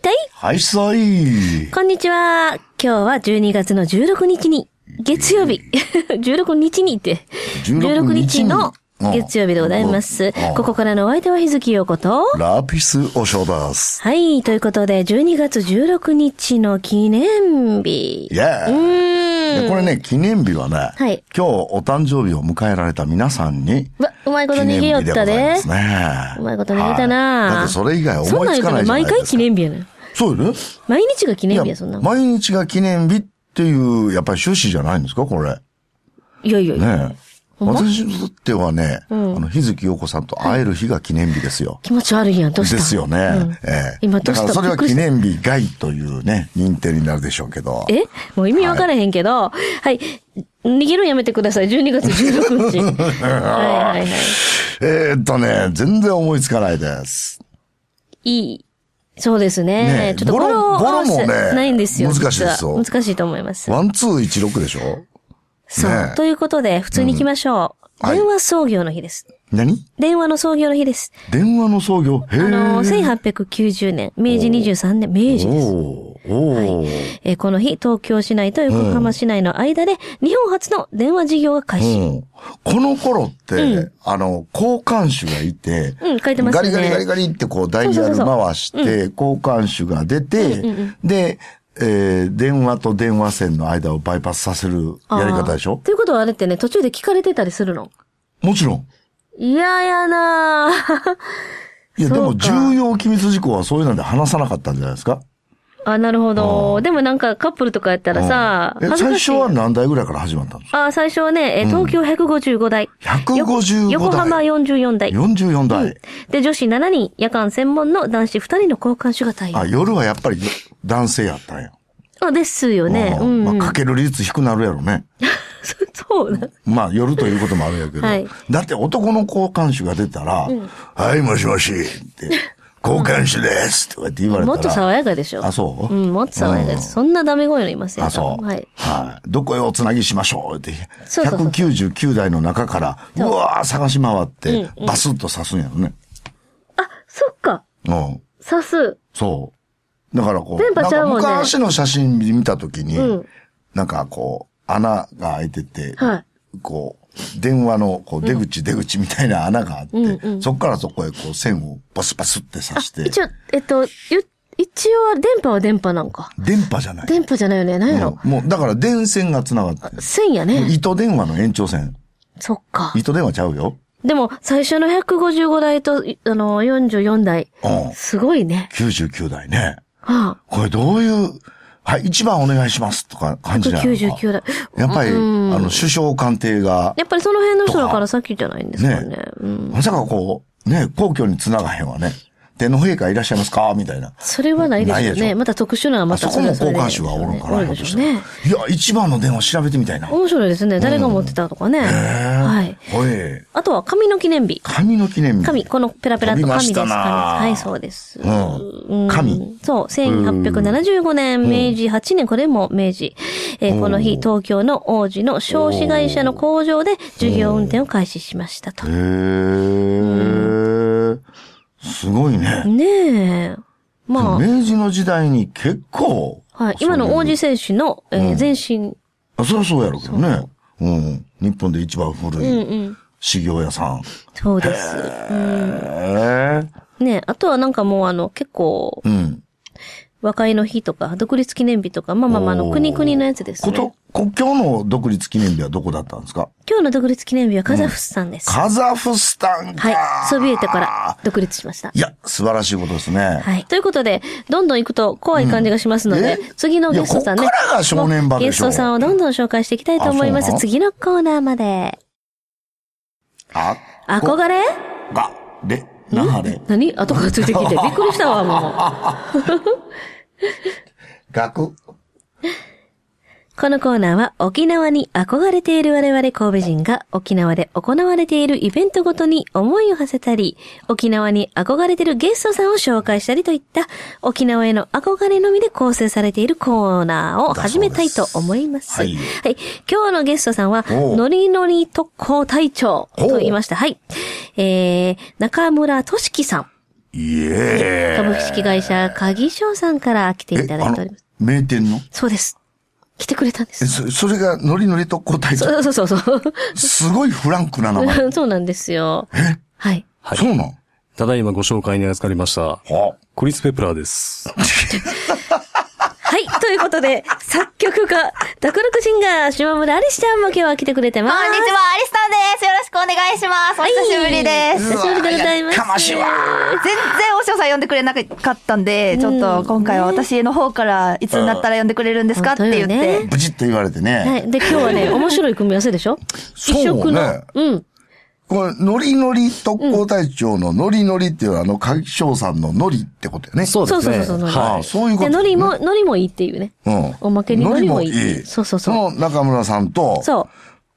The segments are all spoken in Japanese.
たいはいさい。 こんにちは。今日は12月の16日に、月曜日。16日にって、16日の月曜日でございます。ここからのお相手は日月陽子と、 ラピスおしょうです。 はい、ということで、12月16日の記念日。 イェーイ。でこれね、記念日はね、 はい、 今日お誕生日を迎えられた皆さんに、 うまいこと逃げよったで。 すね。 うまいこと逃げたな、 だってそれ以外思いつかないじゃないですか。 毎回記念日やね。 そうよね。 毎日が記念日や、そんな。 毎日が記念日っていう、やっぱり趣旨じゃないんですか、これ。 いやいやいや。 ねえ。私にとってはね、日月陽子さんと会える日が記念日ですよ。 気持ち悪いやん、どうしたですよね。 今どうした？ だからそれは記念日外というね、認定になるでしょうけど。 もう意味わからへんけど、はい。逃げるのやめてください。12月16日。はい。 全然思いつかないです。 いい。そうですね。ちょっと語呂もね、ないんですよ。 難しいですよ。 難しいと思います。 1216でしょ？ そう。ということで、普通に行きましょう。電話創業の日です。 何？ 電話の創業の日です。 電話の創業？ 1890年、明治23年、明治です。はい。この日、東京市内と横浜市内の間で、日本初の電話事業が開始。 この頃って、交換手がいて、 書いてますね。 ガリガリってこう、ダイヤル回して、交換手が出て、で、電話と電話線の間をバイパスさせるやり方でしょ？ ということはあれってね、途中で聞かれてたりするの？ もちろん。 嫌やなぁ。 いや、でも重要機密事項はそういうので話さなかったんじゃないですか？ なるほど。でもなんかカップルとかやったらさ、 最初は何台ぐらいから始まったんですか？ 最初はね、東京155台。 155台。 横浜44台。 44台。 で、女子7人、夜間専門の男子2人の交換手が対応。 夜はやっぱり男性やったんや。 ですよね。 かける率低くなるやろね。 そうだ。 夜ということもあるやけど。だって男の交換手が出たら、はい、もしもし、って、交換手ですとかって言われたら。 もっと爽やかでしょ。 そう？ もっと爽やかです。そんなダメ声のいません。 そう。 はい。 どこへおつなぎしましょうって。199台の中から、うわー探し回って、バスッと刺すんやろね。 そっか。刺す。 そう。だからこう、 電波ちゃうもんね。 昔の写真見たときに、なんかこう、穴が開いてて、こう、電話のこう出口みたいな穴があって、そこからそこへこう線をバスバスって刺して。 一応電波は電波なんか。 電波じゃない。 電波じゃないよね。何やろ。 もう、だから電線が繋がってる。 線やね。 糸電話の延長線。 そっか。 糸電話ちゃうよ。 でも、最初の155台と、44台。すごいね。 99台ね。これどういう、はい、1番お願いしますとか感じじゃないですか。 199台。 やっぱり、首相官邸が。 やっぱりその辺の人だから先じゃないんですかね。 まさかこう、皇居に繋がへんわね。天皇陛下いらっしゃいますかみたいな。 それはないですよね。また特殊な、 そこも交換手がおるんかな。いや、1番の電話調べてみたいな。 面白いですね。誰が持ってたとかね。はい。あとは、紙の記念日。 紙の記念日。 紙、このペラペラと紙です。はい、そうです。 紙。 そう、1875年、明治8年、これも明治。この日、東京の王子の商仕会社の工場で授業運転を開始しましたと。 すごいね。 ねえ。 明治の時代に結構。 はい。今の王子製紙の、前身。 そりゃそうやろうけどね。日本で一番古い修行屋さん。 そうです。ねえ。あとはなんかもう結構、和解の日とか、独立記念日とか、国々のやつですね。 今日の独立記念日はどこだったんですか？ 今日の独立記念日はカザフスタンです。 カザフスタンか。 はい。ソビエトから独立しました。 いや、素晴らしいことですね。 はい。ということで、どんどん行くと怖い感じがしますので、次のゲストさんね。 こっからが正念場でしょ。 ゲストさんをどんどん紹介していきたいと思います。次のコーナーまで。憧れ何後からついてきて。びっくりしたわ、もう。このコーナーは沖縄に憧れている我々神戸人が沖縄で行われているイベントごとに思いを馳せたり、沖縄に憧れているゲストさんを紹介したりといった沖縄への憧れのみで構成されているコーナーを始めたいと思います。はい。今日のゲストさんは、ノリノリ特攻隊長と言いました。はい。中村俊樹さん。 いえ。 株式会社鍵商さんから来ていただいております。 名店の？ そうです。来てくれたんです。 それがノリノリ特攻隊長。 そう。 すごいフランクな名前。 そうなんですよ。はい。 そうなん？ ただいまご紹介に預かりました。クリス・ペプラーです。 はい。ということで、作曲家、卓録シンガー、島村アリスちゃんも今日は来てくれてます。 こんにちは、アリスさんです。よろしくお願いします。お久しぶりです。 久しぶりでございます。 かましいわ。 全然お嬢さん呼んでくれなかったんで、ちょっと今回は私の方からいつになったら呼んでくれるんですかって言って。 ブチッと言われてね。 はい。で、今日はね、面白い組み合わせでしょ？ そうね。 一色の。うん。 これ、ノリノリ特攻隊長のノリノリっていう鍵商さんのノリってことよね。 そうですね。 そう。 はい。そういうこと。 で、ノリもいいっていうね。うん。おまけにノリもいい。そう。 その中村さんと、 そう。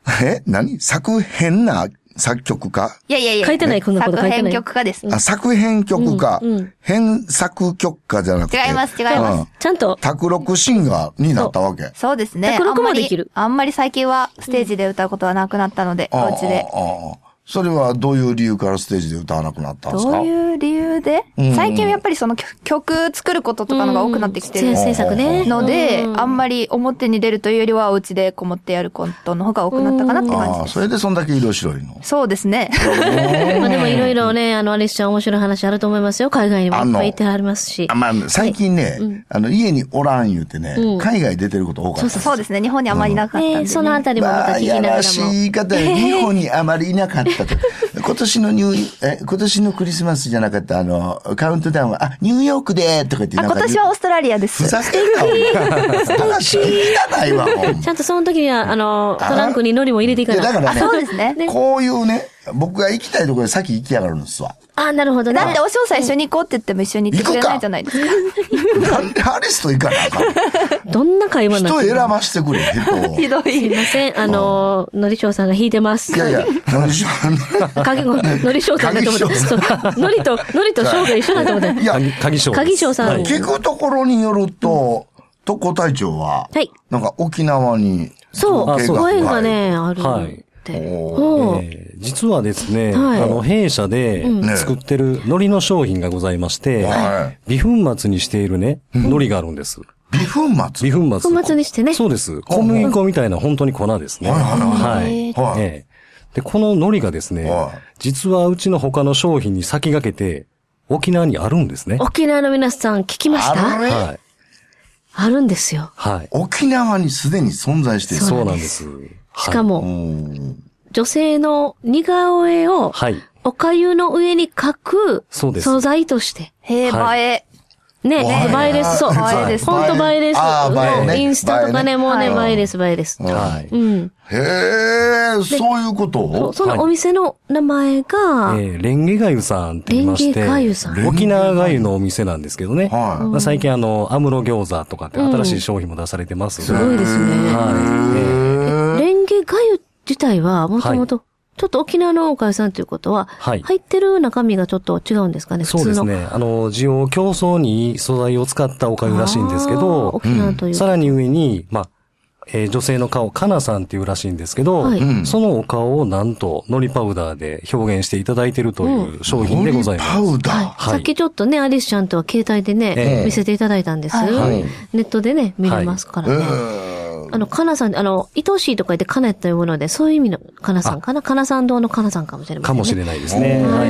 何作編な作曲家？ いや。 書いてない、こんなこと書いてない。 作編曲家です。 作編曲家。編作曲家じゃなくて。 違います。ちゃんと。 卓録シンガーになったわけ。 そうですね。 卓録もできる。 あんまり最近はステージで歌うことはなくなったので、お家で。 それはどういう理由からステージで歌わなくなったんですか？ どういう理由で？最近はやっぱりその曲作ることとかのが多くなってきてる制作ね。 ので、あんまり表に出るというよりはお家でこもってやることの方が多くなったかなって感じです。 それでそんだけ色白いの？ そうですね。 まあでもいろいろね、アリスちゃん面白い話あると思いますよ。海外にもいっぱい行ってありますし。 まあ最近ね、家におらん言うてね、海外出てること多かった。 そうですね。日本にあまりなかったんで。 そのあたりもまた聞きながらも。 やらしい言い方で日本にあまりいなかったと。今年のクリスマスじゃなかったカウントダウンは、ニューヨークでとか言って今年はオーストラリアです。 ふざけんな。話聞いたないわ。 ちゃんとその時には、トランクに海苔も入れていかない。 だからね。 そうですね。 こういうね、僕が行きたいところで先行きやがるんですわ。 なるほどね。 だってお嬢さん一緒に行こうって言っても一緒に行ってくれないじゃないですか。 なんでアリスと行かなあかん。 どんな会話になってる？ 人選ばしてくれ、人。 ひどい。 すいません、のりしょうさんが弾いてます。 いや、のりしょう、のりしょうさんだと思って。のりとしょうが一緒だと思って。 いや、 鍵しょうさん。 聞くところによると、特攻隊長は、なんか沖縄に、 そう、声がね、ある。 はい。実はですね、弊社で作ってる海苔の商品がございまして、微粉末にしているね、海苔があるんです。 微粉末？ 微粉末にしてね。 そうです。小麦粉みたいな本当に粉ですね。はい。で、この海苔がですね、実はうちの他の商品に先駆けて、沖縄にあるんですね。 沖縄の皆さん聞きました？はい。あるんですよ。 はい。 沖縄にすでに存在している。 そうなんです。 しかも、女性の似顔絵を、お粥の上に描く素材として。 映え。 ね、映えです。そう。映えです。ほんと映えです。インスタとかね、もうね、映えです、映えです。 はい。 へえ、そういうことそのお店の名前が、 レンゲがゆさんって言いまして、沖縄がゆのお店なんですけどね。最近アムロ餃子とかって新しい商品も出されてます。 すごいですね。レンゲがゆ自体は、もともと、ちょっと沖縄のおかゆさんということは、入ってる中身がちょっと違うんですかね、 そうですね。需要競争にいい素材を使ったおかゆらしいんですけど、 沖縄という。 さらに上に、女性の顔、かなさんっていうらしいんですけど、そのお顔をなんと、海苔パウダーで表現していただいているという商品でございます。 海苔パウダー？さっきちょっとね、アリスちゃんとは携帯でね、見せていただいたんです。ネットでね、見れますからね。かなさん、愛しいとか言ってかなっていうもので、そういう意味のかなさんかな？かなさん堂のかなさんかもしれませんね。 かもしれないですね。 はい。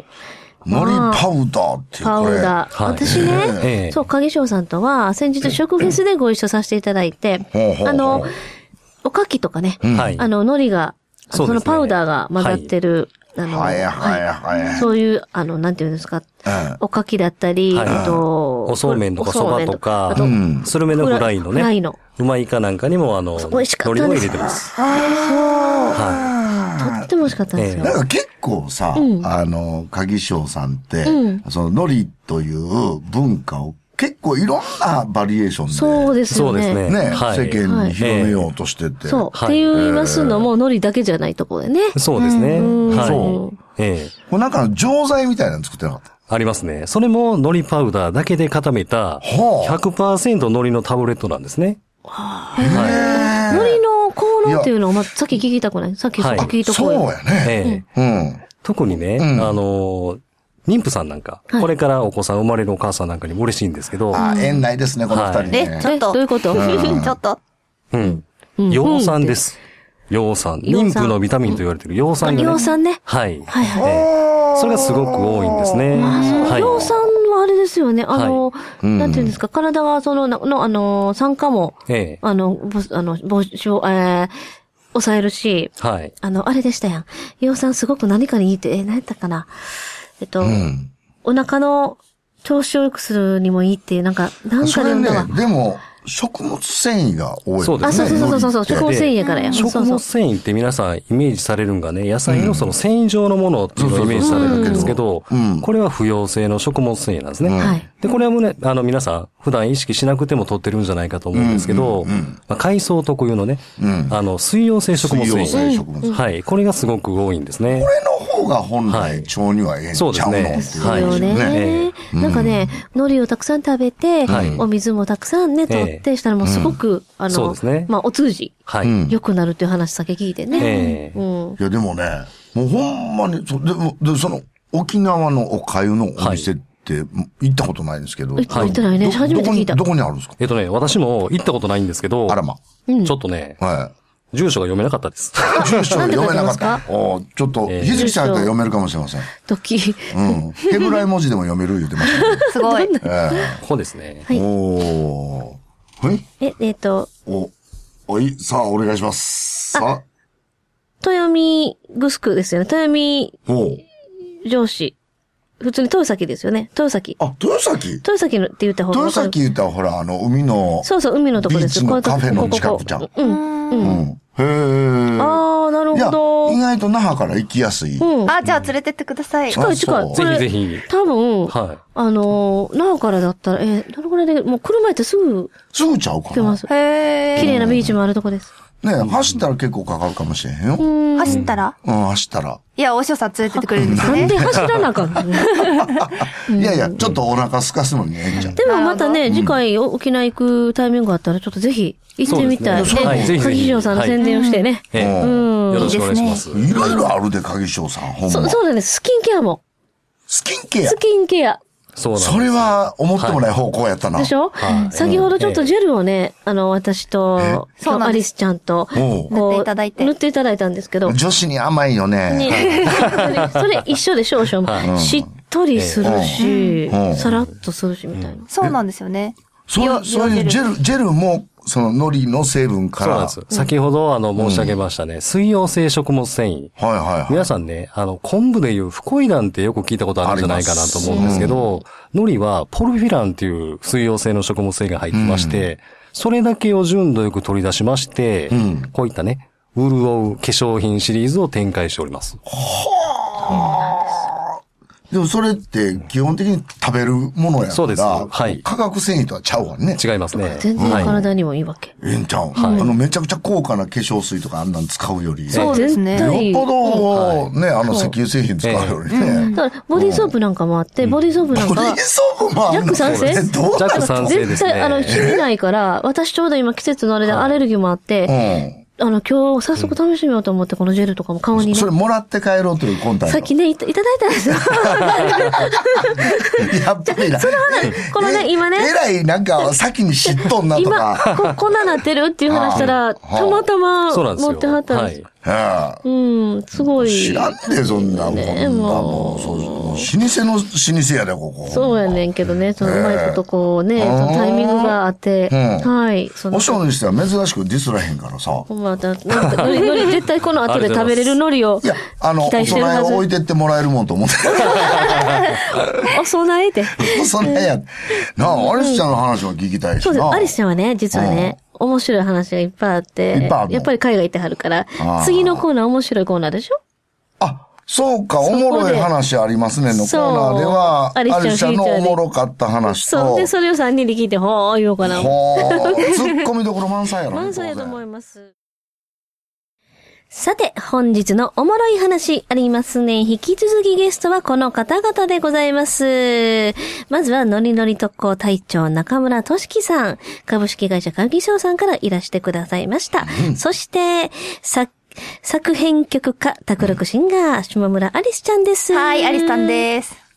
海苔パウダーっていうパウダー。私ね、そう、影翔さんとは、先日食フェスでご一緒させていただいて、おかきとかね、海苔が、そのパウダーが混ざってる、そういう、なんていうんですか、おかきだったり、 おそうめんとかそばとか、スルメのフライのね、うまいかなんかにも、海苔を入れてます。 そう。とっても美味しかったんですよ。 なんか結構さ、鍵商さんって、その海苔という文化を結構いろんなバリエーションで。 そうですよね。 ね、世間に広めようとしてて。 そう。って言いますのも、海苔だけじゃないところでね。 そうですね。 そう。これなんか錠剤みたいなの作ってなかった？ ありますね。それも海苔パウダーだけで固めた 100% 海苔のタブレットなんですね。 海苔の効能っていうのをさっき聞きたくない？さっき聞いとこうよ。 そうやね。 特にね、 妊婦さんなんか、これからお子さん生まれるお母さんなんかにも嬉しいんですけど。 縁ないですね、この二人ね。 ちょっと。 どういうことちょっと。 葉酸です。葉酸。妊婦のビタミンと言われている葉酸がね。 葉酸ね。 はい。それがすごく多いんですね。 葉酸はあれですよね。なんていうんですか、体は酸化も、抑えるし、 はい。 あれでしたやん。葉酸すごく何かにいいって、何やったかな。お腹の調子を良くするにもいいっていう、なんかで読んだわ。 でも、食物繊維が多いですね。 そう、食物繊維やからや。 食物繊維って皆さんイメージされるんがね、野菜のその繊維状のものっていうのをイメージされるんですけど、これは不溶性の食物繊維なんですね。で、これはね、皆さん普段意識しなくても取ってるんじゃないかと思うんですけど、海藻特有のね、水溶性食物繊維。はい。これがすごく多いんですね。 これの方が本来腸にはええんちゃうのっていう。 そうよね。なんかね、海苔をたくさん食べて、お水もたくさんね、取ってしたらもうすごく、 そうですね。 お通じ。良くなるっていう話先聞いてね。 いや、でもね、もうほんまに、で、その、沖縄のお粥のお店って行ったことないんですけど。 行ってないね。初めて聞いた。 どこにあるんですか？ 私も行ったことないんですけど。 あらま。 ちょっとね。住所が読めなかったです。 住所が読めなかった。ちょっと、日月さんやったら読めるかもしれません。 ドキ。 ヘブライ文字でも読める言ってましたね。 すごい。 ここですね。 おー。さあ、お願いします。さあ。 豊見グスクですよね。豊見上司。普通に豊崎ですよね。豊崎。 あ、豊崎豊崎って言った方が。 豊崎言ったらほら、海の。 そう、海のとこです。 ビーチのカフェの近くじゃん。へー。 あー、なるほど。 意外と那覇から行きやすい。 じゃあ連れてってください。 近い。 ぜひぜひ。 多分、那覇からだったら、どのくらいで、もう車行ってすぐちゃうかな。 行けます。綺麗なビーチもあるとこです。 ね走ったら結構かかるかもしれへんよ。 走ったら？ 走ったら。 いや、お師匠さん連れてってくれるんですよね。 なんで走らなあかんいや、ちょっとお腹空かすのにええんじゃん。 でもまたね、次回沖縄行くタイミングがあったら、ちょっとぜひ行ってみたい。鍵匠さんの宣伝をしてね。 よろしくお願いします。 いろいろあるで、鍵匠さん、ほんま。 そうなんです。スキンケアも。 スキンケア？ スキンケア。 それは思ってもない方向やったな。 でしょ？先ほどちょっとジェルをね、私と、アリスちゃんと、 塗っていただいたんですけど。 女子に甘いよね。 それ一緒で少々も。しっとりするし、さらっとするしみたいな。 そうなんですよね。 そういうジェルも、その海苔の成分から。 そうなんです。先ほど申し上げましたね。水溶性食物繊維。皆さんね、昆布でいうフコイランってよく聞いたことあるんじゃないかなと思うんですけど、海苔はポルフィランっていう水溶性の食物繊維が入ってまして、それだけを純度よく取り出しまして、こういったね、潤う化粧品シリーズを展開しております。 でもそれって基本的に食べるものやから。 そうです。はい。 化学繊維とはちゃうわね。 違いますね。 全然体にもいいわけ。 ええんちゃう。めちゃくちゃ高価な化粧水とかあんなん使うより。 そうですね。 よっぽど、ね、石油製品使うよりね。 だから、ボディーソープなんかもあって、ボディーソープなんか。 ボディーソープもあるの？ ジャック賛成？ ジャック賛成ですね。 絶対、日々ないから、私ちょうど今季節のあれでアレルギーもあって、今日早速試してみようと思って、このジェルとかも顔にね。 それもらって帰ろうという魂胆。 さっきね、いただいたんですよ。 やっぱりな。 その話、このね、今ね。 えらい、なんか、先に知っとんなとか。 今、こんななってるっていう話したら、たまたま持ってはったんです。すごい。 知らんで、そんなもん。もう、老舗の老舗やで、ここ。 そうやねんけどね、そのうまいことこうね、そのタイミングがあって、はい。 お師匠にしては珍しくディスらへんからさ。 また、海苔、絶対この後で食べれる海苔を。いや、 お供えを置いてってもらえるもんと思って。 お供えて。 お供えや。なあ、アリスちゃんの話も聞きたいしな。 そうです。アリスちゃんはね、実はね、面白い話がいっぱいあって、やっぱり海外行ってはるから、次のコーナー面白いコーナーでしょ？ あ、そうか、おもろい話ありますねのコーナーでは、アリスちゃんのおもろかった話と。 そう。で、それを3人で聞いて、ほー言おうかな。 ほー。ツッコミどころ満載やろ。 満載やと思います。さて、本日のおもろい話ありますね。引き続きゲストはこの方々でございます。まずは、ノリノリ特攻隊長中村俊樹さん、株式会社鍵匠さんからいらしてくださいました。そして、作編曲家、卓録シンガー、下村アリスちゃんです。 はい、アリスちゃんです。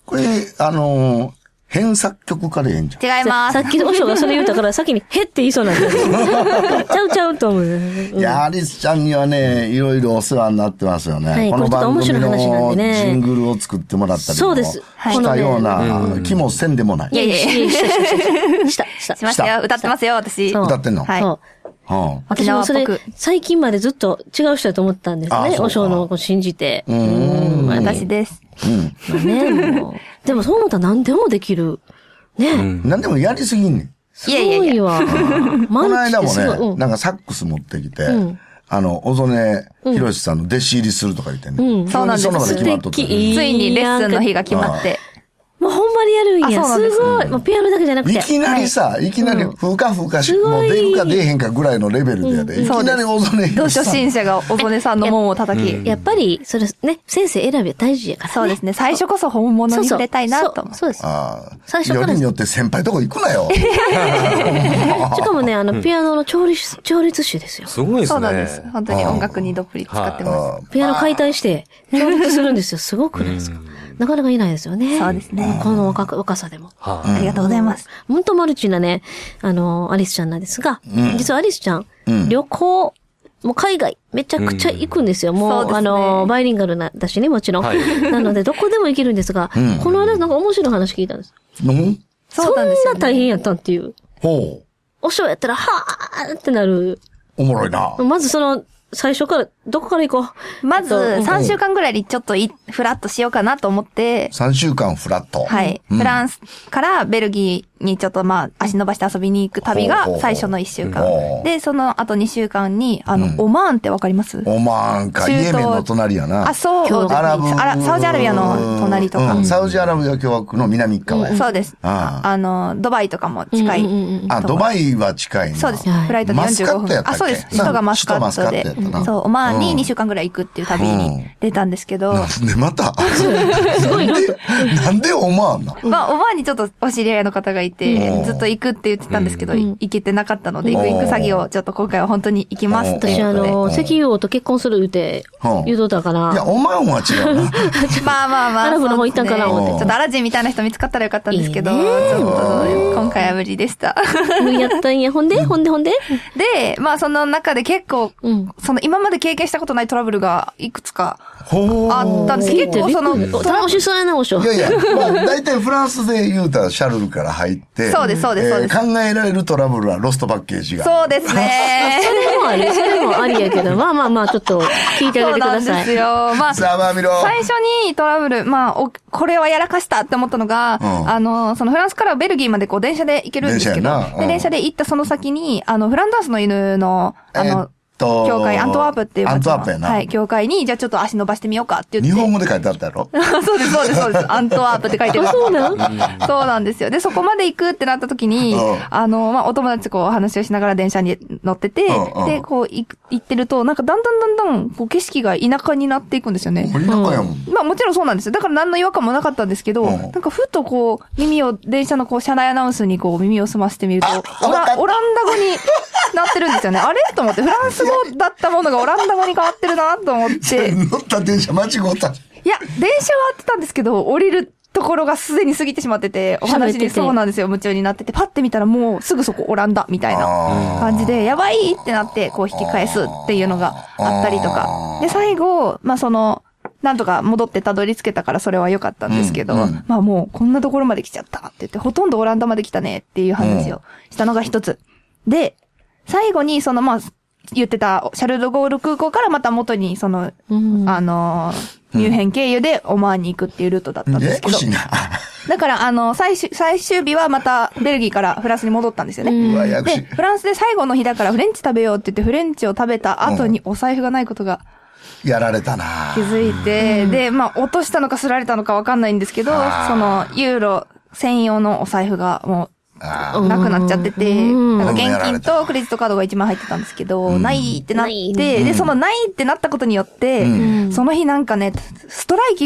これ、編作曲家でええんじゃん。 違います。 さっき、おしょがそれ言うたから、先に、へって言いそうなんだよ。ちゃうと思う。 いや、アリスちゃんにはね、いろいろお世話になってますよね。 はい、 この番組のジングルを作ってもらったりもしたような気もせんでもない。 いやいやした。 しましたよ。歌ってますよ、私。 歌ってんの？ はい。 私もそれ、最近までずっと違う人だと思ったんですね。おしょうの信じて。 私です。 でもそう思ったら何でもできる。ね。 何でもやりすぎんねん。 すごいわ。 この間もね、なんかサックス持ってきて、小曽根博さんの弟子入りするとか言ってね。 そうなんです。ついにレッスンの日が決まって。 もうほんまにやるんや。すごい。もうピアノだけじゃなくて。 いきなりさ、いきなり風かもう出るか出えへんかぐらいのレベルでやで。いきなり小曽根同初心者が小曽根さんの門を叩き。 やっぱり、それね、先生選びは大事やから。 そうですね。最初こそ本物に触れたいなと。 そうです。 最初から。よりによって先輩とこ行くなよ。 しかもね、ピアノの調律師ですよ。 すごいですね。 そうなんです。本当に音楽にどっぷり使ってます。 ピアノ解体して、調律するんですよ。すごくないですか。なかなかいないですよね。 そうですね。 この若さでも。 ありがとうございます。 本当マルチなね、アリスちゃんなんですが、実はアリスちゃん、旅行、もう海外、めちゃくちゃ行くんですよ。もう、バイリンガルだしね、もちろん。なので、どこでも行けるんですが、この間なんか面白い話聞いたんです。そんな大変やったんっていう。おしょうやったら、はーってなる。 おもろいな。 まず最初から、どこから行こう。まず、3週間ぐらいにちょっとフラッとしようかなと思って。 3週間フラット。 はい。フランスからベルギーにちょっと足伸ばして遊びに行く旅が最初の1週間。で、その後2週間に、オマーンってわかります？ オマーンか、イエメンの隣やな。 そう。サウジアラビアの隣とか。 サウジアラビア共和国の南側や。 そうです。ドバイとかも近い。 ドバイは近いな。 そうです。フライトで45分。 マスカットやったっけ？ そうです。首都がマスカットで。そう、オマーンに2週間ぐらい行くっていう旅に出たんですけど。 なんでまたすごいなんでオマーンな？ オマーンにちょっとお知り合いの方がいて、ずっと行くって言ってたんですけど、行けてなかったので、行く詐欺をちょっと今回は本当に行きますっていうことで。 私石油王と結婚する言うて、言うとったから。 いや、オマーンは違うな。 まあ。 アラブの方行ったんかな思って。 ちょっとアラジンみたいな人見つかったらよかったんですけど、ちょっと今回は無理でした。 無理やったんや。ほんでで、その中で結構、今まで経験したことないトラブルがいくつかあったんです。結構楽しそうやな、おしょ。 いや、大体フランスで言うたらシャルルから入って、 そうです。考えられるトラブルはロストパッケージが。 そうですね。 それもありやけど、まあ、ちょっと聞いてあげてください。 そうなんですよ。 さあ、見ろ。 最初にトラブル、これはやらかしたって思ったのが、そのフランスからベルギーまで電車で行けるんですけど、電車で行ったその先に、フランダースの犬の、教会、アントワープっていうアントワープやな。 はい、教会に、じゃあちょっと足伸ばしてみようかって言って。 日本語で書いてあったやろ？ そうです。アントワープって書いてる。 そうなんですよ。で、そこまで行くってなった時に、お友達と話をしながら電車に乗ってて、で、行ってると、なんかだんだん、景色が田舎になっていくんですよね。 田舎やもん。 もちろんそうなんですよ。だから何の違和感もなかったんですけど、なんかふと電車の車内アナウンスに耳を澄ませてみると、オランダ語になってるんですよね。あれと思って、フランス語だったものがオランダ語に変わってるなと思って。 乗った電車間違った。 いや、電車は合ってたんですけど、降りるところがすでに過ぎてしまってて、お話にそうなんですよ、夢中になってて、パッて見たらもうすぐそこオランダみたいな感じで、やばいってなって、引き返すっていうのがあったりとか。で、最後、なんとか戻ってたどり着けたからそれは良かったんですけど、もうこんなところまで来ちゃったって言って、ほとんどオランダまで来たねっていう話をしたのが一つ。で、最後に言ってたシャルルゴール空港からまた元にミュンヘン経由でオマーンに行くっていうルートだったんですけど。だから最終日はまたベルギーからフランスに戻ったんですよね。で、フランスで最後の日だからフレンチ食べようって言ってフレンチを食べた後にお財布がないことがやられたな。 気づいて、で、落としたのかすられたのかわかんないんですけど、ユーロ専用のお財布がもうなくなっちゃってて、なんか現金とクレジットカードが1枚入ってたんですけど、ないってなって、で、そのないってなったことによって、その日なんかね、ストライキがあって、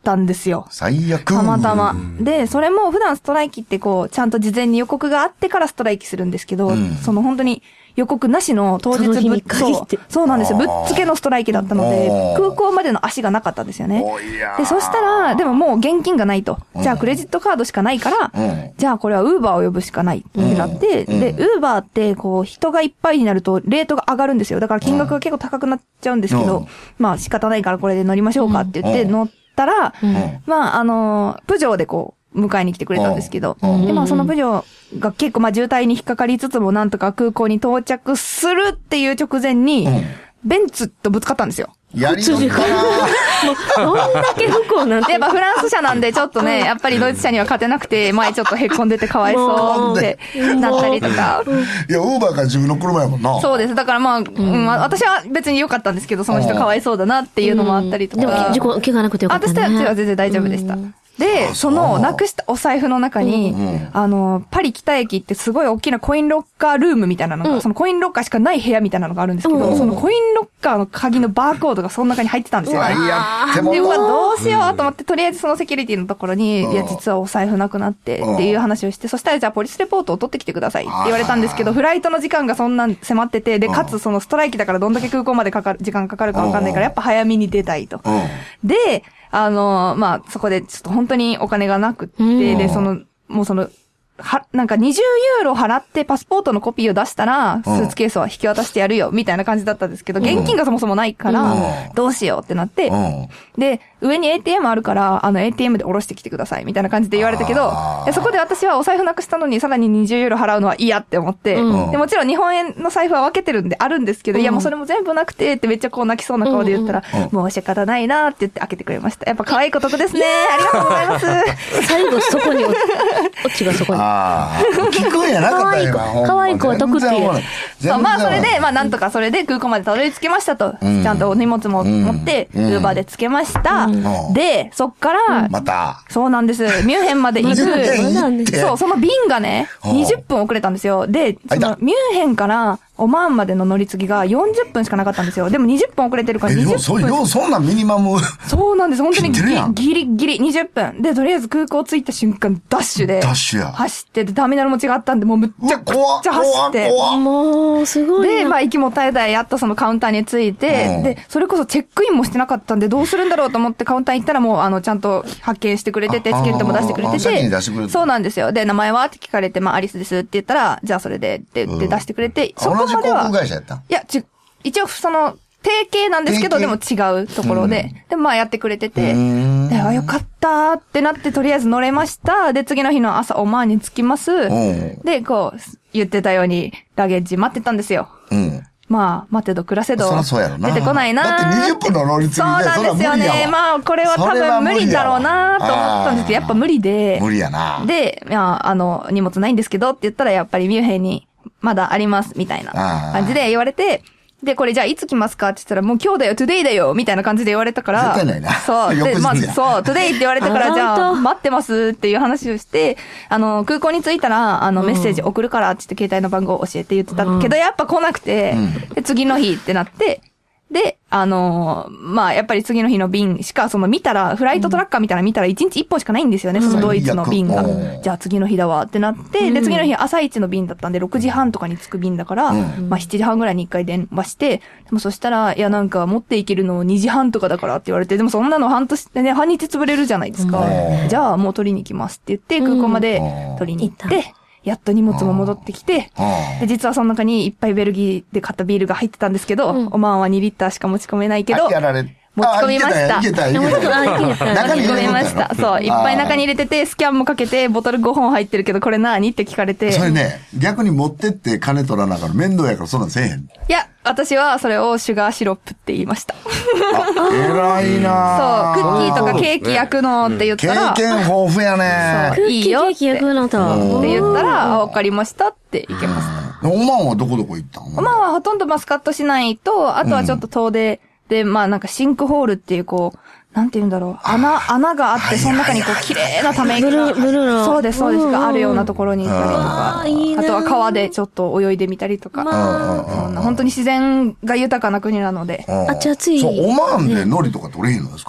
たんですよ。 最悪。 たまたま。で、それも普段ストライキってこう、ちゃんと事前に予告があってからストライキするんですけど、その本当に予告なしの当日そうなんですよ。ぶっつけのストライキだったので、空港までの足がなかったんですよね。で、そしたら、でももう現金がないと。じゃあクレジットカードしかないから、じゃあこれはウーバーを呼ぶしかないってなって、で、ウーバーってこう、人がいっぱいになるとレートが上がるんですよ。だから金額が結構高くなっちゃうんですけど、まあ仕方ないからこれで乗りましょうかって言って乗ったら、まあプジョーでこう、迎えに来てくれたんですけど、で、まあそのプジョーが結構まあ渋滞に引っかかりつつもなんとか空港に到着するっていう直前に、ベンツとぶつかったんですよ。 やりよったな。 どんだけ不幸なんて。 やっぱフランス車なんでちょっとね、やっぱりドイツ車には勝てなくて、前ちょっと凹んでてかわいそうってなったりとか。 いや、ウーバーが自分の車やもんな。 そうです。だからまあ、私は別に良かったんですけど、その人かわいそうだなっていうのもあったりとか。 でも、怪我なくてよかったね。 私たちは全然大丈夫でした。で、その、なくしたお財布の中に、パリ北駅ってすごい大きなコインロッカールームみたいなのが、そのコインロッカーしかない部屋みたいなのがあるんですけど、そのコインロッカーの鍵のバーコードがその中に入ってたんですよね。で、どうしようと思って、とりあえずそのセキュリティのところに、いや、実はお財布なくなってっていう話をして、そしたらじゃあポリスレポートを取ってきてくださいって言われたんですけど、フライトの時間がそんな迫ってて、で、かつそのストライキだからどんだけ空港まで時間かかるかわかんないから、やっぱ早めに出たいと。で、まあ、そこでちょっと本当にお金がなくって、で、もうなんか20ユーロ払ってパスポートのコピーを出したら、スーツケースは引き渡してやるよ、みたいな感じだったんですけど、現金がそもそもないから、どうしようってなって、で、上に ATM あるから、ATM で下ろしてきてください、みたいな感じで言われたけど、そこで私はお財布なくしたのにさらに20ユーロ払うのは嫌って思って、で、もちろん日本円の財布は分けてるんであるんですけど、いやもうそれも全部なくてってめっちゃこう泣きそうな顔で言ったら、もう仕方ないなって言って開けてくれました。やっぱ可愛い子得ですね。ありがとうございます。 最後そこに、オチがそこに。 聞くんやなかったよ。 可愛い子は得っていう。 そう、まあそれで、まあなんとかそれで空港までたどり着けましたと。ちゃんとお荷物も持って、ウーバーで着けました。で、そっから、 また。 そうなんです。ミュンヘンまで行く。そう、その便がね、20分遅れたんですよ。で、そのミュンヘンからオマーンまでの乗り継ぎが40分しかなかったんですよ。でも20分遅れてるから20分。 そんなミニマム。 そうなんです。本当にギリギリ20分。で、とりあえず空港着いた瞬間、ダッシュで。走ってて、ターミナルも違ったんで、もうむっちゃくちゃ走って。 もう、すごい。 で、まあ、息も絶え絶えやっとそのカウンターに着いて、で、それこそチェックインもしてなかったんで、どうするんだろうと思ってカウンター行ったらもう、ちゃんと発見してくれてて、チケットも出してくれてて。そうなんですよ。で、名前はって聞かれて、まあ、アリスですって言ったら、じゃあそれで、って言って出してくれて、 そこまでは。同じ航空会社やった？ いや、一応提携なんですけど、でも違うところで。で、まあやってくれてて。で、よかったってなって、とりあえず乗れました。で、次の日の朝、オマーンに着きます。で、こう、言ってたように、ラゲッジ待ってたんですよ。まあ、待てど暮らせど。出てこないな。 だって20分の乗り継ぎで。 そうなんですよね。まあ、これは多分無理だろうなと思ったんですけど、やっぱ無理で。 無理やな。 で、荷物ないんですけどって言ったら、やっぱりミュンヘンにまだあります、みたいな感じで言われて、で、これじゃあいつ来ますかって言ったら、もう今日だよ、トゥデイだよ、みたいな感じで言われたから。 絶対ないな。 そう。で、まあ、そう、トゥデイって言われたから、じゃあ、待ってますっていう話をして、空港に着いたら、メッセージ送るからって言って携帯の番号を教えて言ってたけど、やっぱ来なくて、で、次の日ってなって、で、まあ、やっぱり次の日の便しか、見たら、フライトトラッカー見たら1日1本しかないんですよね、そのドイツの便が。じゃあ次の日だわってなって、で、次の日朝一の便だったんで、6時半とかに着く便だから、まあ7時半ぐらいに1回電話して、でもそしたら、いやなんか持っていけるの2時半とかだからって言われて、でもそんなの半日潰れるじゃないですか。じゃあもう取りに行きますって言って、空港まで取りに行って、やっと荷物も戻ってきて、で、実はその中にいっぱいベルギーで買ったビールが入ってたんですけど、オマーンは2リッターしか持ち込めないけど、持ち込みました。 いけた。 持ち込みました。そう、いっぱい中に入れてて、スキャンもかけて、ボトル5本入ってるけど、これ何って聞かれて。 それね、逆に持ってって金取らなあかん面倒やからそんなんせえへん。 いや、私はそれをシュガーシロップって言いました。 偉いなそう、クッキーとかケーキ焼くのって言ったら。 経験豊富やね。 そう、いいよって。 ケーキ焼くのと。 って言ったら、わかりましたって言けます。 オマーンはどこ行ったの？ オマーンはほとんどマスカット市内と、あとはちょっと遠出で、まあなんかシンクホールっていうなんて言うんだろう。穴があって、その中に綺麗なため息が。そうです、そうです。があるようなところに行ったりとか。あとは川でちょっと泳いでみたりとか。本当に自然が豊かな国なので。 あっち暑い。 そう、オマーンで海苔とか取れへんのですか？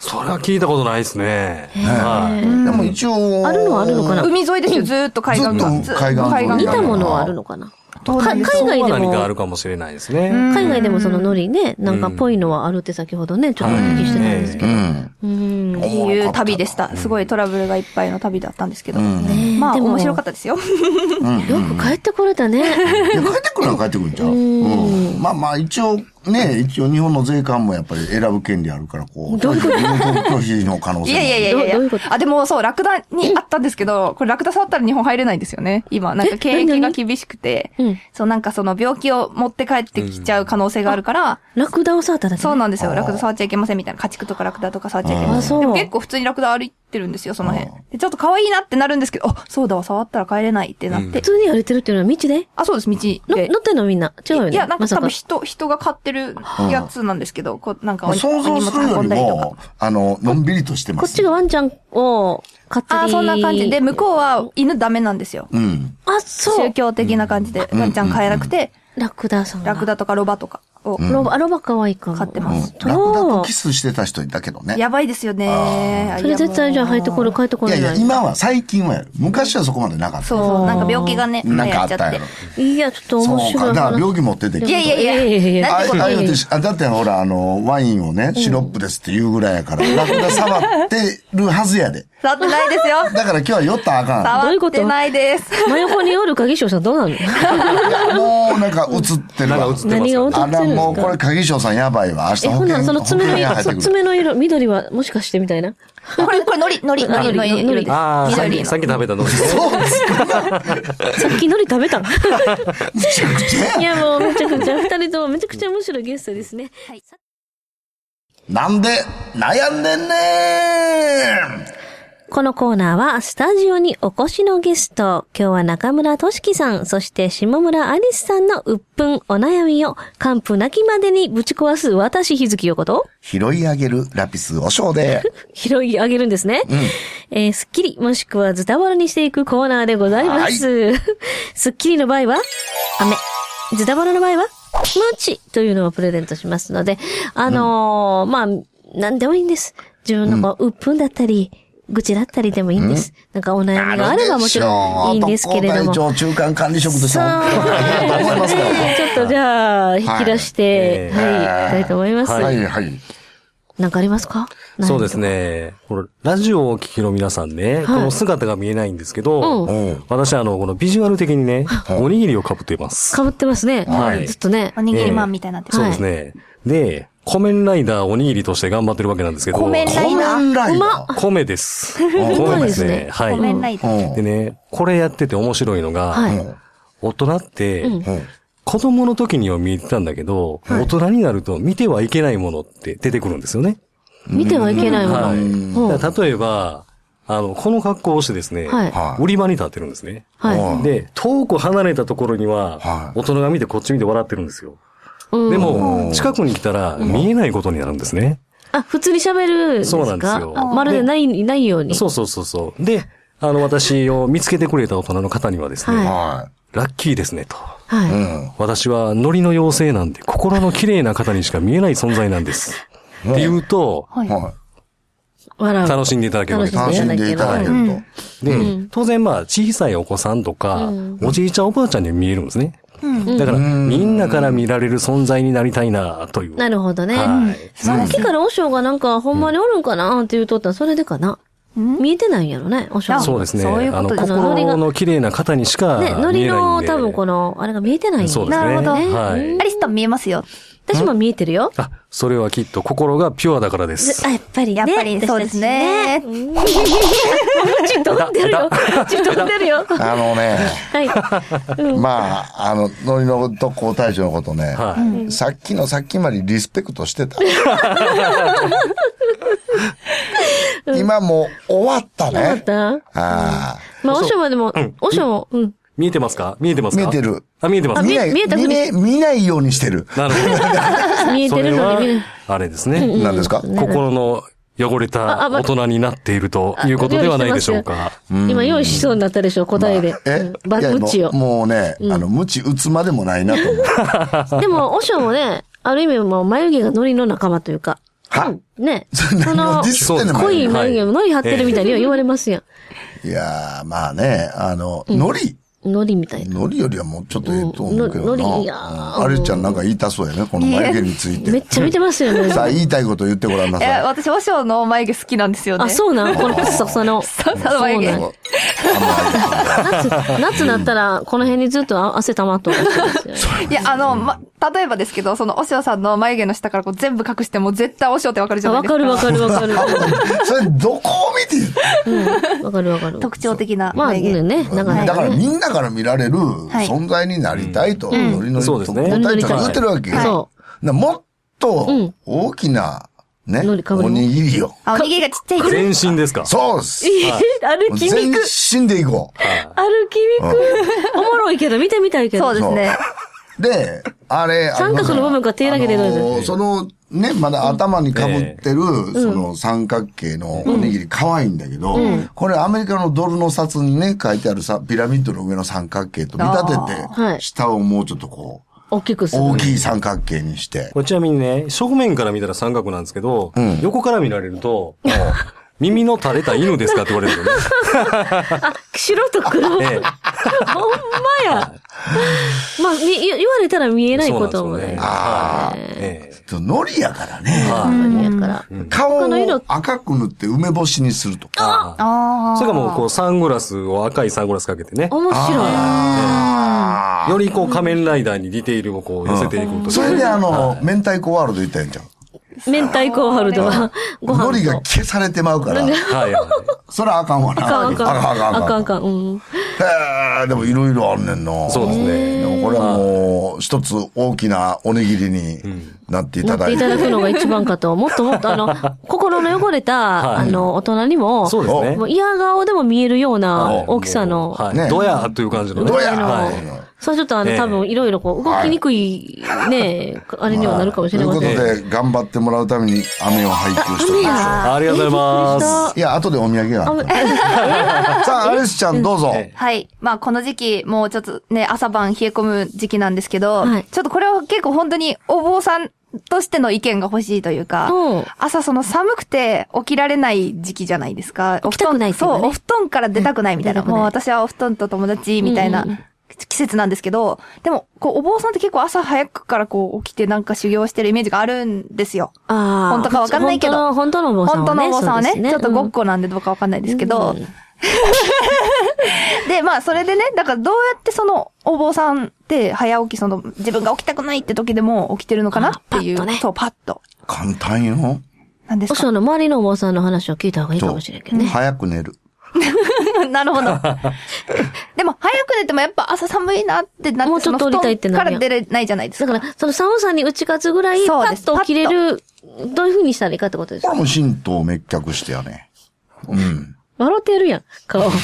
それは聞いたことないですね。 はい。でも一応。 あるのはあるのかな？ 海沿いですよ、ずーっと海岸が。 ずっと海岸。 似たものはあるのかな？海外でも。 何かあるかもしれないですね。 海外でもその海苔ね、なんかぽいのはあるって先ほどね、ちょっとお聞きしてたんですけど。 っていう旅でした。すごいトラブルがいっぱいの旅だったんですけど。まあ、面白かったですよ。よく帰ってこれたね。 帰ってくるのは帰ってくるんちゃう？まあまあ、一応日本の税関もやっぱり選ぶ権利あるから、こう、拒否の可能性も。 いや。あ、でもそう、ラクダにあったんですけど、これラクダ触ったら日本入れないんですよね。今、なんか検疫が厳しくて、そう、なんかその病気を持って帰ってきちゃう可能性があるから、 ラクダを触っただけ？ そうなんですよ。ラクダ触っちゃいけませんみたいな。家畜とかラクダとか触っちゃいけません。でも結構普通にラクダ歩いてるんですよ、その辺。で、ちょっと可愛いなってなるんですけど、あ、そうだわ、触ったら帰れないってなって。 普通に歩いてるっていうのは道で？ あ、そうです、道で。 乗ってんのみんな。違うよね。 いや、なんか多分人が飼ってるやつなんですけど、こう、なんか想像するよりも、のんびりとしてます。 こっちがワンちゃんを飼ってる。 あ、そんな感じで、向こうは犬ダメなんですよ。 あ、そう。 宗教的な感じで、ワンちゃん飼えなくて、 ラクダさん。 ラクダとかロバとかを。 ロバ可愛いかも。 飼ってます。 ラクダとキスしてた人いたけどね。 やばいですよね。 それ絶対じゃあ帰ってこない。 いや、今は、最近はやる。昔はそこまでなかった。 そう、なんか病気がね、 なんかあったやろ。 いや、ちょっと面白い。 そうか、だから病気持ってて。 いや。 だってほら、ワインをね、シロップですって言うぐらいやから、ラクダ触ってるはずやで。 触ってないですよ。 だから今日は酔ったらあかん。 触ってないです。 真横におる鍵匠さんどうなの？ もうなんか映ってるわ。 何が映ってるんですか？ あら、もうこれ鍵匠さんやばいわ。明日保険その爪の色、緑はもしかしてみたいな。 これ海苔です。 ああ、さっき食べた海苔。 そうですか。 さっき海苔食べたの？ むちゃくちゃ。 いやもうめちゃくちゃ、二人ともめちゃくちゃ面白いゲストですね。はい。 なんで悩んでんねー。 このコーナーはスタジオにお越しのゲスト、今日は中村俊樹さん、そして下村アリスさんの鬱憤お悩みを完膚なきまでにぶち壊す私日月よこと。 拾い上げるラピスお尚で。 拾い上げるんですね。スッキリもしくはズタボロにしていくコーナーでございます。スッキリの場合は飴、ズタボロの場合は餅というのをプレゼントしますので、まあ、なんでもいいんです。自分の鬱憤だったり、愚痴だったりでもいいんです。なんかお悩みがあればもちろんいいんですけれども。 特攻隊長中間管理職としても思いますから。 ちょっとじゃあ、引き出して、はい、いきたいと思います。 はい。 なんかありますか？ そうですね。これ、ラジオをお聞きの皆さんね、この姿が見えないんですけど、私このビジュアル的にね、おにぎりを被っています。 被ってますね。はい。ずっとね。 おにぎりマンみたいになってる。 そうですね。で、仮面ライダーおにぎりとして頑張ってるわけなんですけど。 仮面ライダー米です。米ですね。はい。 仮面ライダー。 でね、これやってて面白いのが、大人って、子供の時には見えてたんだけど、大人になると見てはいけないものって出てくるんですよね。 見てはいけないもの。 例えば、この格好をしてですね、売り場に立ってるんですね。で、遠く離れたところには、大人が見てこっち見て笑ってるんですよ。でも、近くに来たら見えないことになるんですね。 あ、普通に喋るんですか？ そうなんですよ。 まるでないように。 そう。で、私を見つけてくれた大人の方にはですね、ラッキーですねと。私は海苔の妖精なんで心の綺麗な方にしか見えない存在なんです。って言うと、楽しんでいただけるわけですね。 楽しんでいただけると。で、当然小さいお子さんとか、おじいちゃんおばあちゃんに見えるんですね。だから、みんなから見られる存在になりたいな、という。 なるほどね。さっきからおしょうがなんか、ほんまにおるんかなって言うとったら、それでかな。見えてないんやろね、おしょうが。 そうですね。心の綺麗な方にしか見えないんで。 ね、海苔の多分あれが見えてないんそうですね。 なるほど。 はい。 アリスさん見えますよ。 私も見えてるよ。 あ、それはきっと心がピュアだからです。 やっぱりそうですね。 ち飛んでるよ。飛んでるよ。 はい。まあ、海苔の特攻隊長のことね、さっきまでリスペクトしてた。今もう終わったね。 終わった？まあ、おしょうまでも、おしょうも、 見えてますか？見えてますか？ 見えてる。 あ、見えてます。 見ないようにしてる。 なるほど。 見えてるのに見る。 あれですね。 何ですか？ 心の汚れた大人になっているということではないでしょうか。 今用意しそうになったでしょ、答えで。ムチを。 もうね、ムチ打つまでもないなと思う。 でも、おしょうもね、ある意味もう眉毛が海苔の仲間というか。 ね。 濃い眉毛、ノリ張ってるみたいには言われますやん。いやー、まあね、ノリ。 ノリみたいな。 ノリよりはもうちょっとと思うけどな。ノリ、いやあれちゃんなんか言いたそうやね、この眉毛について。 めっちゃ見てますよね。 さあ、言いたいこと言ってごらんなさい。 私、和尚の眉毛好きなんですよね。 あ、そうなんこのふっさふさの。 眉毛。 夏なったら、この辺にずっと汗溜まっとるんですよ。 いや、例えばですけど、その、おしょうさんの眉毛の下からこう全部隠しても絶対おしょうってわかるじゃないですか。 わかる。 それ、どこを見てわかる。 特徴的な眉毛。 まあね、 だからみんなから見られる存在になりたいと、ノリノリと答えて言ってるわけよ。もっと大きな、ね、おにぎりよ。 おにぎりがちっちゃい。 全身ですか？ そうです。 歩きにく。 全身でいこう。 歩きにく。おもろいけど、見てみたいけど。 そうですね。 で、あれ、 三角の部分が手だけでどうぞ。 その、ね、まだ頭に被ってる、その三角形のおにぎり可愛いんだけど、これアメリカのドルの札にね、書いてあるピラミッドの上の三角形と見立てて、下をもうちょっとこう、 大きくする。 大きい三角形にして。 これちなみにね、正面から見たら三角なんですけど、横から見られると、耳の垂れた犬ですかって言われるよね。 白と黒。ほんまや。まあ、言われたら見えないこともね。 ノリやからね。 ノリやから。 顔を赤く塗って梅干しにするとか。 それかもう、こう、サングラスを赤いサングラスかけてね。 面白い。よりこう、仮面ライダーにディテールをこう、寄せていくと。 それで明太子ワールド言ったんじゃん。 明太子ワールドは、 ご飯。海苔が消されてまうから。それはあかんわな。 あかん。 でもいろいろあんねんな。 そうですね。 でもこれはもう、一つ大きなおにぎりになっていただいて。 なっていただくのが一番かと。もっと心の汚れた、大人にも、 そうですね。 嫌顔でも見えるような大きさの。 ドヤという感じのね。 ドヤそうちょっと多分いろいろこう動きにくいね、あれにはなるかもしれません。 ということで、頑張ってもらうために飴を配給しておきましょう。 ありがとうございます。 いや、後でお土産が。さあ、アリスちゃんどうぞ。 はい。まあ、この時期、もうちょっとね、朝晩冷え込む時期なんですけど、ちょっとこれは結構本当にお坊さんとしての意見が欲しいというか、朝その寒くて起きられない時期じゃないですか。 起きたくないっていうね。 そう、お布団から出たくないみたいな。もう私はお布団と友達みたいな。季節なんですけど、でも、こう、お坊さんって結構朝早くからこう起きてなんか修行してるイメージがあるんですよ。本当かわかんないけど。 本当のお坊さんはね。 本当のお坊さんはね、ちょっとごっこなんでどうかわかんないですけど。で、まあ、それでね、だからどうやってその、お坊さんって早起き自分が起きたくないって時でも起きてるのかなっていう。そう、パッと。 簡単よ。 何ですか？ その周りのお坊さんの話を聞いた方がいいかもしれんけどね。 早く寝る。 なるほど。でも、早く寝てもやっぱ朝寒いなってなって、 もうちょっと降りたいってなるやん。 から出れないじゃないですか。 だから、その寒さに打ち勝つぐらい、パッと起きれる、どういう風にしたらいいかってことですよ。 これも神道滅却してやね。 笑ってやるやん、顔。い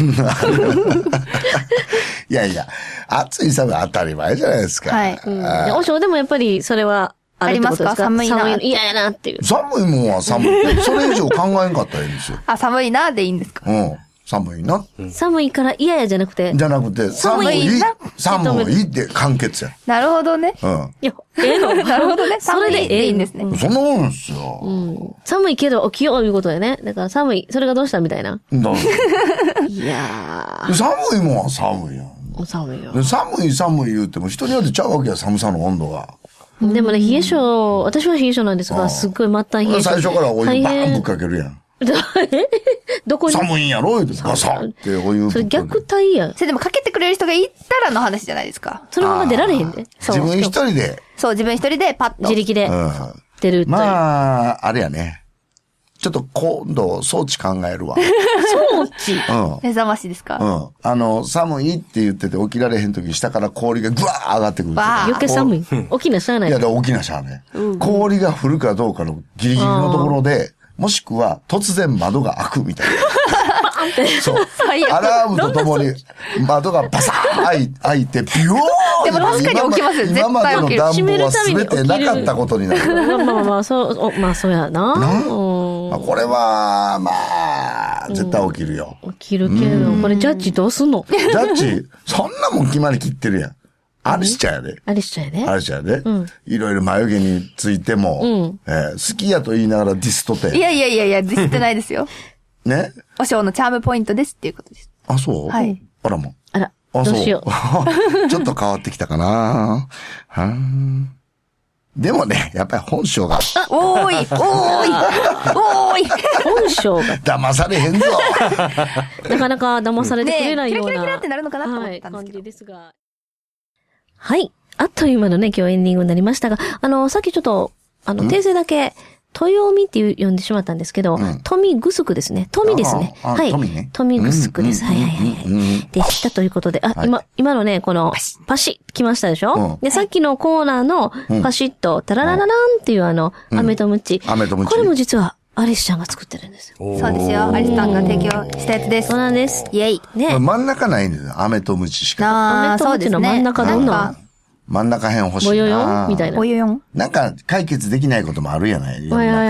やいや、暑い寒い当たり前じゃないですか。 はい。 おしょうでもやっぱりそれはありますか？ 寒いな。 寒い、嫌やなっていう。 寒いもんは寒い。それ以上考えんかったらいいんですよ。 寒いなでいいんですか？ 寒いな。 寒いから嫌やじゃなくて。 寒いって完結や。 なるほどね。 いや、 なるほどね。それでいいんですね。 そんなもんですよ。 寒いけど起きよういうことやね。だから寒い、それがどうしたみたいな。いやー。寒いもんは寒いやん。 寒いよ。 寒い言うても人によってちゃうわけや、寒さの温度が。 でもね、冷え性、私は冷え性なんですが、すっごい末端冷え性。 最初からお湯バーンぶっかけるやん。 どこに寒いんやろ言うて、ガサってお湯ぶっかける。 それ虐待やん。 それでもかけてくれる人がいたらの話じゃないですか。 そのまま出られへんで。 自分一人で。 そう、自分一人でパッと。 自力で出る。 まあ、あれやね。ちょっと今度装置考えるわ。 装置目覚ましですか？ 寒いって言ってて起きられへんとき下から氷がぐわー上がってくる。 余計寒い。起きなしゃあない。 いや、起きなしゃあない。氷が降るかどうかのギリギリのところで、もしくは突然窓が開くみたいな。そう。アラームとともに窓がバサー開いて、ビョーでも確かに起きますよ。 今までの暖房は全てなかったことになる。 まあ、そうやな。 これは、まあ、絶対起きるよ。 起きるけど、これジャッジどうすんの？ ジャッジそんなもん決まりきってるやん。 アリスちゃんやで。 アリスちゃんやね。 アリスちゃんやで。いろいろ眉毛についても、好きやと言いながらディスとて。 いや、ディスってないですよ。 ね。 おショーのチャームポイントですっていうことです。 あ、そう？ はい。 あらも。 あら、どうしよう。ちょっと変わってきたかな。でもね、やっぱり本性が。 おーい本性が。 騙されへんぞ。 なかなか騙されてくれないような。 キラキラってなるのかなと思ったんですけど。 感じですが。はい。あっという間のね、今日エンディングになりましたが、さっきちょっと、訂正だけ、豊美って呼んでしまったんですけど、富ぐすくですね。富ですね。はい。富ぐすくです。はい。でしたということで、今のね、この、パシッ来ましたでしょ？で、さっきのコーナーの、パシッと、タラララランっていう飴とムチ。これも実は、アリスちゃんが作ってるんですよ。 そうですよ。アリスさんが提供したやつです。 そうなんです。イェイ。 ね。真ん中ないんですよ。飴とムチしか。 飴とムチの真ん中どんな？ 真ん中辺欲しいな。 ボヨヨンみたいな。 ボヨヨン。 なんか解決できないこともあるやない。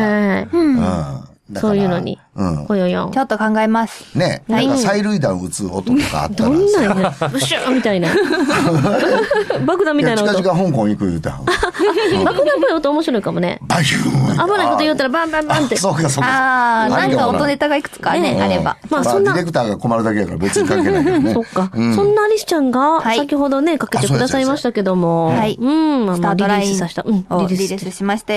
そういうのに。ボヨヨン。 ちょっと考えます。 ね。なんか催涙弾撃つ音とかあったら。 どんなんや。ブシューみたいな。爆弾みたいな音。 近々香港行く言うた。 爆弾っぽい音面白いかもね。 バシューン。 危ないこと言ったらバンバンバンって。 そうか。 なんか音ネタがいくつかね、あれば。 まあそんな。ディレクターが困るだけやから別に関係ないけどね。 そっか。そんなアリスちゃんが、先ほどね、かけてくださいましたけども。 はい。 スタートラインさせた。 リリースしまして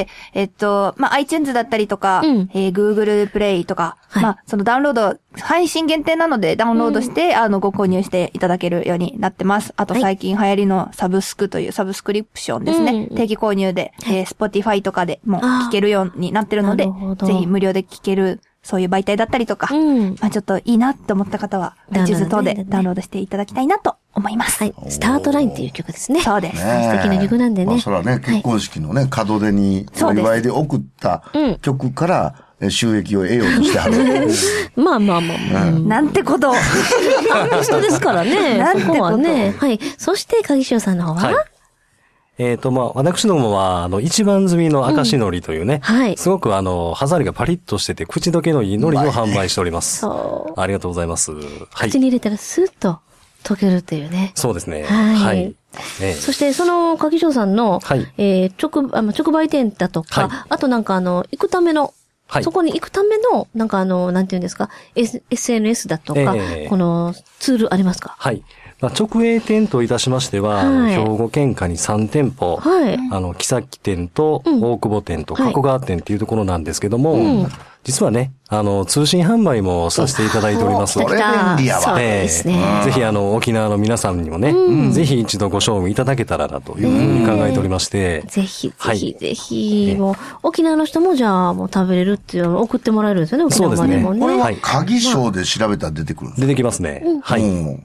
、iTunes だったりとか、Google プレイとか、そのダウンロード、配信限定なのでダウンロードして、ご購入していただけるようになってます。あと最近流行りのサブスクというサブスクリプションですね。定期購入で、Spotify とかでも聞けるようになってるので、ぜひ無料で聞ける、そういう媒体だったりとか、ちょっといいなって思った方は、iTunes 等でダウンロードしていただきたいなと思います。 はい。スタートラインっていう曲ですね。 そうです。 素敵な曲なんでね。 それはね、結婚式のね、門出にお祝いで送った曲から、収益を得ようとしてはる。 まあ。 なんてこと。 アーティストですからね。そこはね。はい。そして、鍵塩さんの方は、 私どもは、一番摘みの赤し海苔というね、すごく歯触りがパリッとしてて、口どけのいい海苔を販売しております。そう。ありがとうございます。 口に入れたらスーッと溶けるっていうね。 そうですね。 はい。そして、その、鍵塩さんの、直売店だとか、あとなんか行くための、そこに行くための、なんかなんていうんですか、SNS だとか、このツールありますか？ はい。直営店といたしましては、兵庫県下に3店舗、木崎店と大久保店と加古川店っていうところなんですけども、実はね、通信販売もさせていただいております。 これ便利やわ。 そうですね。 ぜひ沖縄の皆さんにもね、ぜひ一度ご賞味いただけたらなというふうに考えておりまして。 ぜひ、もう、沖縄の人もじゃあもう食べれるっていうのを送ってもらえるんですよね、沖縄までもね。 これは鍵賞で調べたら出てくるんですか？ 出てきますね。はい。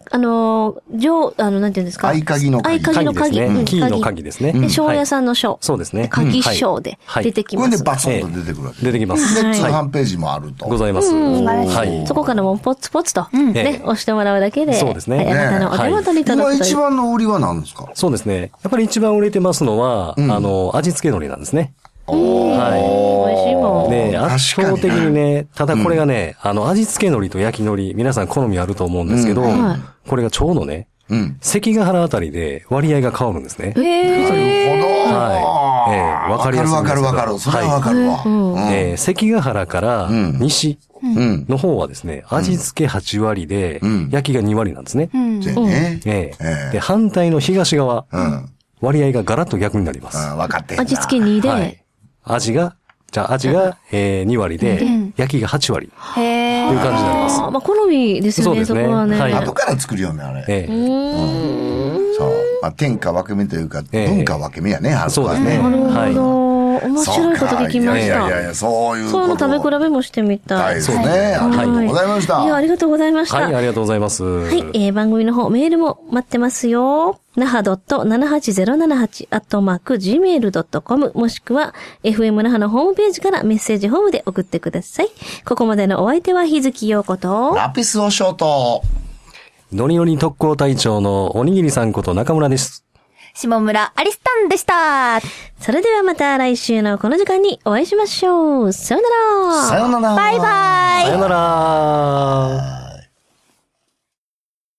なんていうんですか？ 合鍵の鍵。 合鍵の鍵。キーの鍵ですね。 庄屋さんの庄。 そうですね。 鍵賞で出てきます。 これでバツンと出てくるわけ。 出てきます。 で、通販ページもあると。 ございます。 はい。そこからもポツポツと、ね、押してもらうだけで。 そうですね。 あなたのお手元に届く。 今一番の売りは何ですか？ そうですね。やっぱり一番売れてますのは、味付け海苔なんですね。 はい。美味しいもん。 ね、圧倒的にね、ただこれがね、味付け海苔と焼き海苔、皆さん好みあると思うんですけど、これがちょうどね、関ヶ原あたりで割合が変わるんですね。 なるほど。 はい。わかりやすい。 わかる。それはわかるわ。 関ヶ原から西の方はですね、味付け8割で、焼きが2割なんですね。で、反対の東側、割合がガラッと逆になります。 わかって味付け2で、 味が2割で、焼きが8割。という感じになります。 好みですよね、そこはね。 後から作るよね、あれ。そう。天下分け目というか、文化分け目やね、 そうですね。 なるほど。面白いこと聞きました。 いや、そういうこと。 そういうの食べ比べもしてみたい。 そうね。ありがとうございました。 いや、ありがとうございました。 はい、ありがとうございます。 はい、番組の方、メールも待ってますよ。naha.78078@gmail.com もしくは FM 那覇のホームページからメッセージフォームで送ってください。ここまでのお相手は日月陽子とラピスおショートノリノリ特攻隊長のおにぎりさんこと中村です。 下村アリスタンでした。 それではまた来週のこの時間にお会いしましょう。さよなら。 さよなら。 バイバイ。 さよなら。